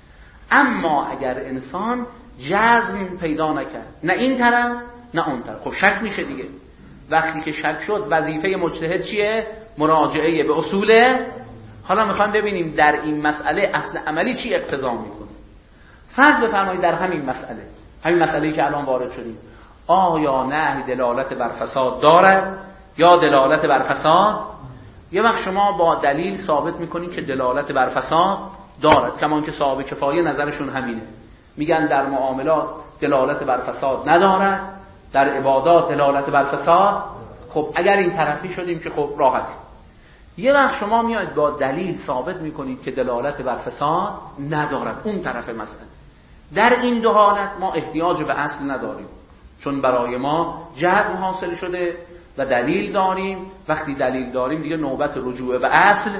اما اگر انسان جزم پیدا نکرد، نه این طرف نه اون طرف، خب شک میشه دیگه. وقتی که شک شد وظیفه مجتهد چیه؟ مراجعه به اصوله. حالا میخوایم ببینیم در این مسئله اصل عملی چی اقتضا میکنه. فرض بفرمایید در همین مسئله، همین مسئله‌ای که الان وارد شدیم، آیا نهی دلالت بر فساد دارد یا دلالت بر فساد؟ یه وقت شما با دلیل ثابت میکنید که دلالت بر فساد دارد، کمان که صاحب کفایه نظرشون همینه، میگن در معاملات دلالت بر فساد ندارد، در عبادات دلالت بر فساد. خب اگر این طرفی شدیم که خب راحتی. یه وقت شما میاد با دلیل ثابت میکنید که دلالت بر فساد ندارد، اون طرف مسئله. در این دو حالت ما احتیاج به اصل نداریم، چون برای ما جزم حاصل شده و دلیل داریم. وقتی دلیل داریم دیگه نوبت رجوع به اصل.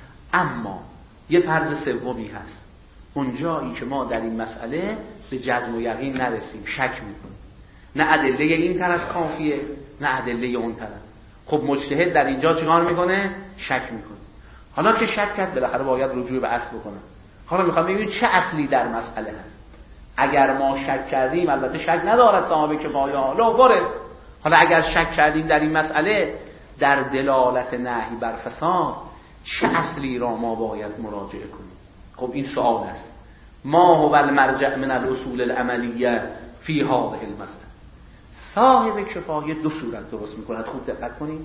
اما یه فرض سومی هست، اونجایی که ما در این مسئله به جزم و یقین نرسیم، شک میکنیم، نه ادله این طرف کافیه نه ادله اون طرف. خب مجتهد در اینجا چیکار میکنه؟ شک میکنه. حالا که شک کرد بالاخره باید رجوع به اصل بکنه. حالا میخوام ببینید چه اصلی در مسئله هست. اگر ما شک کردیم، البته شک ندارد صاحب کفایه حالا وارد، حالا اگر شک کردیم در این مسئله در دلالت نهی بر فساد، چه اصلی را ما باید مراجعه کنیم؟ خب این سوال است. ما هو المرجع من الاصول العملیه فی هذه المسئله. صاحب کفایه دو صورت درست میکند، خوب دقت کنید.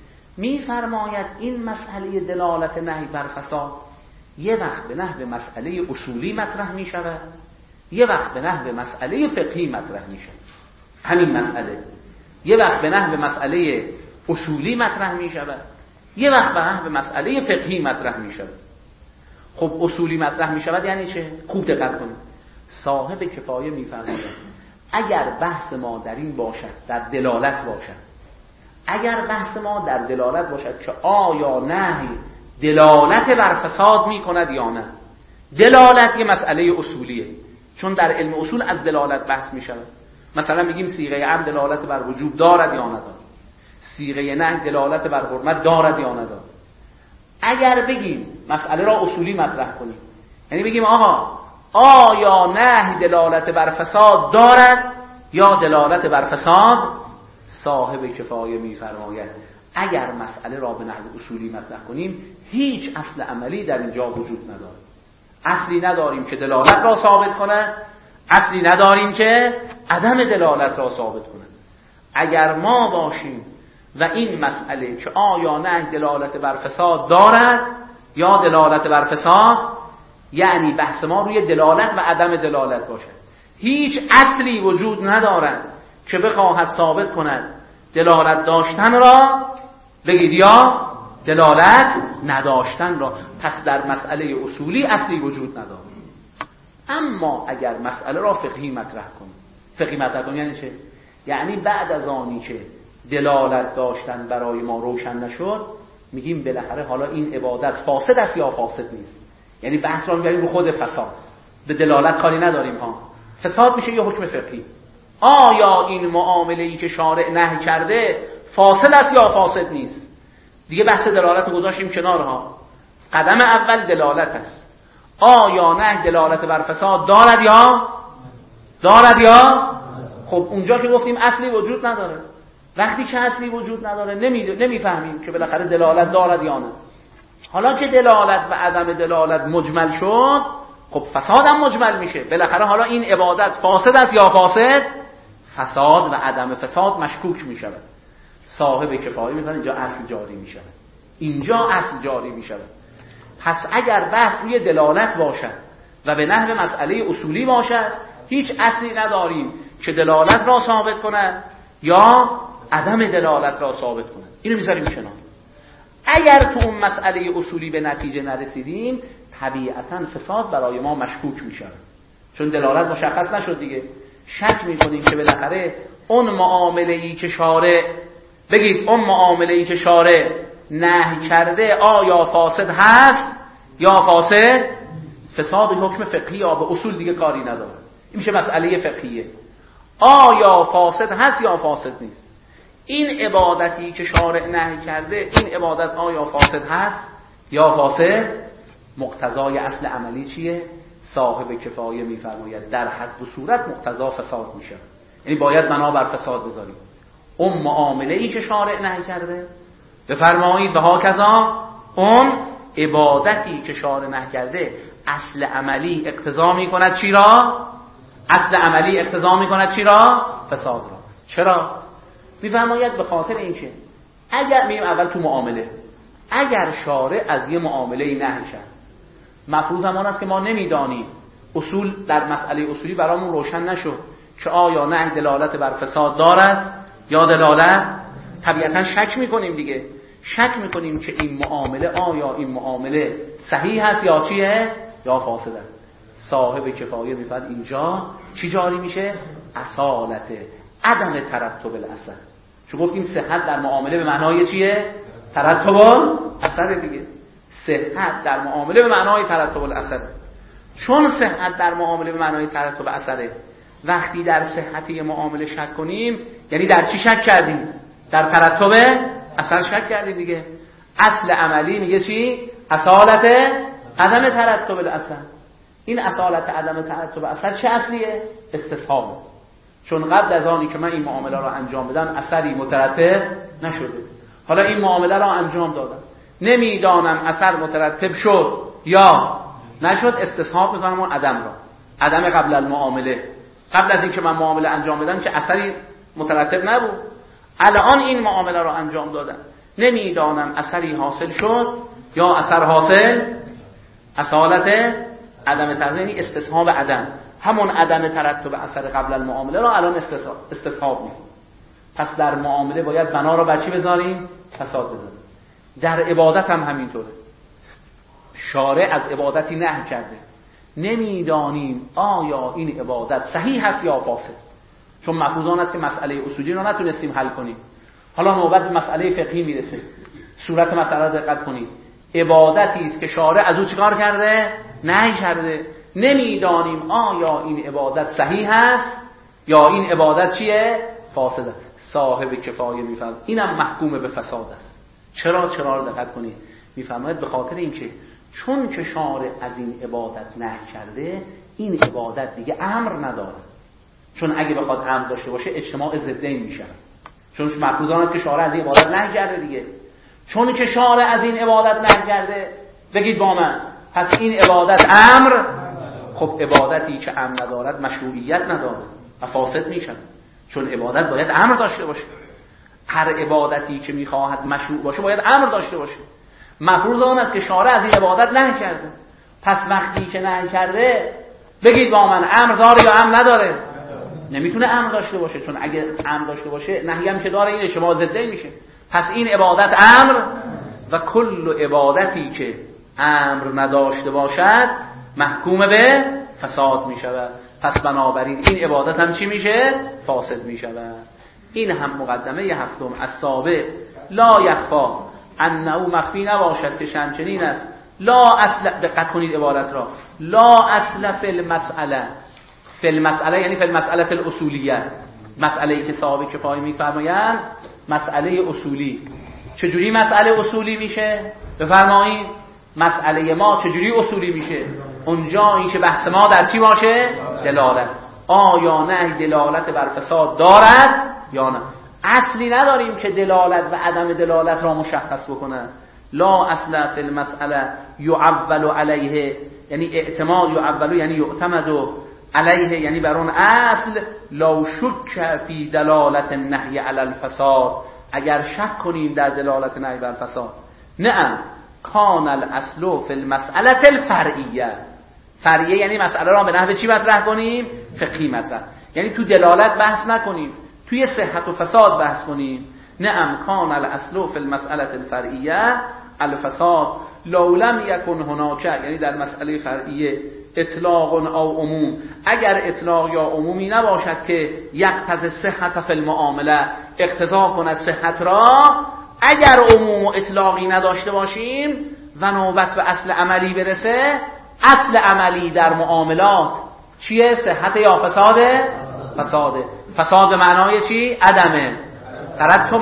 میفرماید این مسئله دلالت نهی بر فساد یه وقت به نحو مسئله اصولی مطرح میشود، یه وقت به نحو مسئله فقهی مطرح میشود. همین مسئله یه وقت به نحو مسئله اصولی مطرح میشود، یه وقت به نحو مسئله فقهی مطرح میشود. خب اصولی مطرح میشود یعنی چه؟ خوب دقت کنید. صاحب کفایه میفرماید اگر بحث ما در این باشد، در دلالت باشد، اگر بحث ما در دلالت باشد که آیا نهی دلالت بر فساد میکند یا نه. دلالت یه مسئله اصولیه، چون در علم اصول از دلالت بحث میشود. مثلا میگیم صیغه امر دلالت بر وجوب دارد یا ندارد، صیغه نهی دلالت بر حرمت دارد یا ندارد. اگر بگیم مسئله را اصولی مطرح کنیم، یعنی بگیم آقا آیا نهی دلالت بر فساد دارد یا دلالت بر فساد، صاحب کفایه میفرماید اگر مسئله را به نحو اصولی مطرح کنیم هیچ اصل عملی در اینجا وجود ندارد. اصلی نداریم که دلالت را ثابت کند، اصلی نداریم که عدم دلالت را ثابت کند. اگر ما باشیم و این مسئله که آیا نهی دلالت بر فساد دارد یا دلالت بر فساد، یعنی بحث ما روی دلالت و عدم دلالت باشد، هیچ اصلی وجود ندارد که بخواهد ثابت کند دلالت داشتن را بگید یا دلالت نداشتن را، پس در مسئله اصولی اصلی وجود ندارد. اما اگر مسئله را فقهی مطرح کنیم، فقهی مطرح کنیم یعنی چه؟ یعنی بعد از آنی که دلالت داشتن برای ما روشن نشد، میگیم بالاخره حالا این عبادت فاسد است یا فاسد نیست. یعنی بحث را می‌بریم رو خود فساد، به دلالت کاری نداریم ها. فساد میشه یه حکم فقهی. آیا این معامله‌ای که شارع نهی کرده فاسد است یا فاسد نیست؟ دیگه بحث دلالت رو گذاشتیم کنار ها. قدم اول دلالت است. آیا نهی دلالت بر فساد دارد یا دارد یا خب اونجا که گفتیم اصلی وجود نداره. وقتی که اصلی وجود نداره نمیفهمیم که بالاخره دلالت دارد یا نه. حالا که دلالت و عدم دلالت مجمل شد، خب فساد هم مجمل میشه. بالاخره حالا این عبادت فاسد است یا فاسد؟ فساد و عدم فساد مشکوک میشود. صاحب کفایه میفهمه اینجا اصل جاری میشود. اینجا اصل جاری میشود. پس اگر بحث روی دلالت باشد و به نحو مسئله اصولی باشد، هیچ اصلی نداریم که دلالت را ثابت کند یا عدم دلالت را ثابت کند. اینو میذاریم کنار. اگر تو اون مسئله اصولی به نتیجه نرسیدیم، طبیعتاً فساد برای ما مشکوک میشه، چون دلالت مشخص نشد دیگه. شک میکنیم که بالاخره اون معامله‌ای که شارع بگید اون معامله‌ای که شارع نهی کرده آیا فاسد هست یا فاسد؟ فساد حکم فقهی یا به اصول دیگه کاری نداره. این میشه مسئله فقهیه. آیا فاسد هست یا فاسد نیست؟ این عبادتی که شارع نهی کرده، این عبادت آیا فاسد هست یا فاسد؟ مقتضای اصل عملی چیه؟ صاحب کفایه میفرماید در حد و صورت مقتضا فساد میشه. یعنی باید بنا بر فساد بذاریم. اون معامله‌ای که شارع نهی کرده، بفرمایید به ها کذا اون عبادتی که شارع نهی کرده اصل عملی اقتضا میکند چی را؟ اصل عملی اقتضا میکند چی را؟ فساد را. چرا؟ میفرماید به خاطر اینکه اگر میریم اول تو معامله، اگر شارع از یه معامله نهی کرد، مفروض همان است که ما نمیدانیم، اصول در مسئله اصولی برامون روشن نشد که آیا نهی دلالت بر فساد دارد یا دلالت، طبیعتا شک میکنیم دیگه، شک میکنیم که این معامله آیا این معامله صحیح هست یا چیه یا فاسده. صاحب کفایه میفرد اینجا چی جاری میشه؟ اصالت عدم ترتب الاثر. چون گفتیم صحت در معامله به معنای چیه؟ ترتب الاثر دیگه. صحت در معامله به معنای ترتب الاثر. چون صحت در معامله به معنای ترتب اثره، وقتی در صحت معامله شک کنیم یعنی در چی شک کردیم؟ در ترتب اثر شک کردیم دیگه. اصل عملی میگه چی؟ اصالت عدم ترتب الاثر. این اصالت عدم ترتب اثر چه اصلیه؟ استصحاب. چون قبل از آنی که من این معامله را انجام بدم اثری مترتب نشده، حالا این معامله را انجام دادم، نمیدانم اثر مترتب شد یا نشد، استصحاب میکنم اون عدم را، عدم قبل المعامله. قبل از اینکه من معامله انجام بدم که اثری مترتب نبود، الان این معامله را انجام دادم، نمیدانم اثری حاصل شد یا اثر حاصل. اصالت عدم ترتب یعنی استصحاب عدم، همون عدم ترتب اثر قبل المعامله را الان استصحاب میکنم. پس در معامله باید بنا را بر چی بذاریم؟ فساد بذاریم. در عبادت هم همینطوره. شارع از عبادتی نهی کرده، نمیدانیم آیا این عبادت صحیح هست یا فاسد، چون مفروض است که مسئله اصولی رو نتونستیم حل کنیم. حالا نوبت به مسئله فقهی میرسه. صورت مسئله را دقت کنید. عبادتی است که شارع از او چیکار کرده؟ نهی کرده. نمیدانیم آیا این عبادت صحیح هست یا این عبادت چیه؟ فاسده. صاحب کفایه میفرماید اینم محکوم به فساد است. چرا؟ چرا رو دقت کنید. میفرماید به خاطر اینکه چون که شارع از این عبادت نهی کرده، این عبادت دیگه امر نداره. چون اگه بخواد امر داشته باشه اجتماع ضدین میشه. چون مفروض است که شارع از این عبادت نهی کرده دیگه. چون که شارع از این عبادت نهی کرده، بگید با من، پس این عبادت امر، خب عبادتی که امر ندارد مشروعیت نداره و فاسد میشه. چون عبادت باید امر داشته باشه. هر عبادتی که میخواهد مشروع باشه باید امر داشته باشه. مفروض آن است که شارع از این عبادت نهی کرده، پس وقتی که نهی کرده بگید با من امر داره یا امر نداره؟ نمیتونه امر داشته باشه، چون اگه امر داشته باشه نهی هم که داره این شما ضده میشه. پس این عبادت امر، و کل عبادتی که امر نداشته باشد محکوم به فساد میشود. پس بنابراین این عبادت هم چی میشه؟ فاسد میشود. این هم مقدمه هفتم. السابع لا یخفا، انه مخفی نباشد که چنین است. لا اصل، دقت کنید عبارت را، لا اصل فی المسئله. فی المسئله یعنی فی المسئله الاصولیه، مسئله ای که صاحب کفایه میفرمایند مسئله اصولی. چجوری مسئله اصولی میشه؟ بفرمایید. مسئله ما چجوری اصولی میشه؟ اونجا این که بحث ما در چی باشه؟ دلالت. آیا نه دلالت بر فساد دارد یا نه؟ اصلی نداریم که دلالت و عدم دلالت را مشخص بکنه. لا اصل فی المسئله یعول علیه، یعنی اعتماد یعول یعنی یعتمد علیه، یعنی بر اون اصل. لو شک فی دلالت النهی علی الفساد، اگر شک کنیم در دلالت نهی بر فساد. نه، کان الاصل فی المسئله الفرعیه. فرعیه یعنی مسئله را به نحو چی مطرح کنیم؟ فقهی مطرح، یعنی تو دلالت بحث نکنیم، توی صحت و فساد بحث کنیم. نعم کان الاصل فی المسئله الفرعیه الفساد لو لم یکن هناک، یعنی در مسئله فرعیه اطلاق او عموم، اگر اطلاق یا عمومی نباشد که یقتضی صحت فی المعامله، اقتضا کند صحت را، اگر عموم و اطلاقی نداشته باشیم و نوبت به اصل عملی برسه، اصل عملی در معاملات چیه؟ صحت یا فساده؟ فساده. فساد به معنای چی؟ عدمه ترتب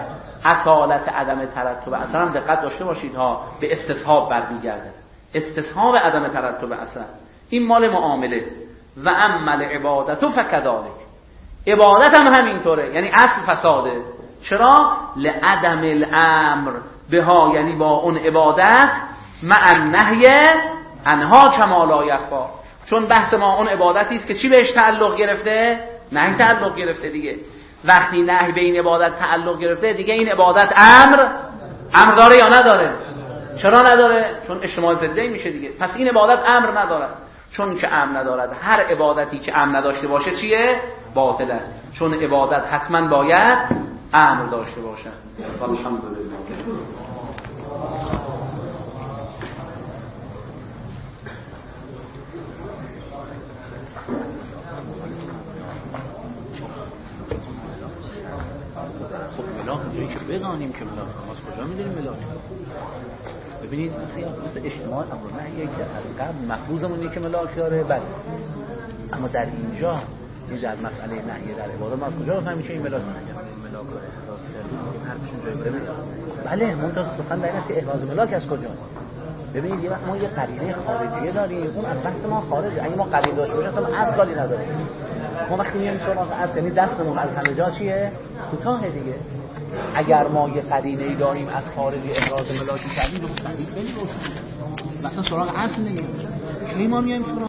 اصالت عدم ترتب اثر. هم دقت داشته باشید ها، به استصحاب برمیگرده. استصحاب عدم ترتب اثر این مال معامله. و عمل عبادت و فکذالک، عبادت هم همینطوره، یعنی اصل فساده. چرا؟ لعدم الامر بها، یعنی با اون عبادت مع النهی عنها کما لا یخفا. چون بحث ما اون عبادتی است که چی بهش تعلق گرفته؟ نهی تعلق گرفته دیگه. وقتی نهی به این عبادت تعلق گرفته دیگه این عبادت امر امر داره یا نداره؟ چرا نداره؟ چون اجتماع ضده میشه دیگه. پس این عبادت امر ندارد. چون که امر ندارد، هر عبادتی که امر نداشته باشه چیه؟ باطل است. چون عبادت حتما باید امر داشته باشه. الحمدلله. خب ملاک جایی که بدانیم که ملاک از کجا میدونیم ملاک؟ ببینید مثل اجتماع امر نهی که از قبل مفروضمون اینه که ملاک داره، بله، اما در اینجا این در مسئله نهی در عبادت ما از کجا بفهمیم که این ملاک ملاک رو احراز کردیم؟ هر چیزی بله، منتها سخن در این است که احراز ملاک از کجا؟ ببینید یه وقت ما یه قرینه خارجیه داریم، اون از بحث ما خارجه. اگه ما قرینه داشته باشیم اصلا اصل کاری نداریم. ما وقتی میایم سراغ اصل، یعنی دستمون از همه جا چیه؟ کوتاه دیگه. اگر ما یه قرینه‌ای داریم از خارج احراز ملاکی کردیم، رو صحیح بنیم مثلا سراغ اصل نمیریم. چی ما میایم سراغ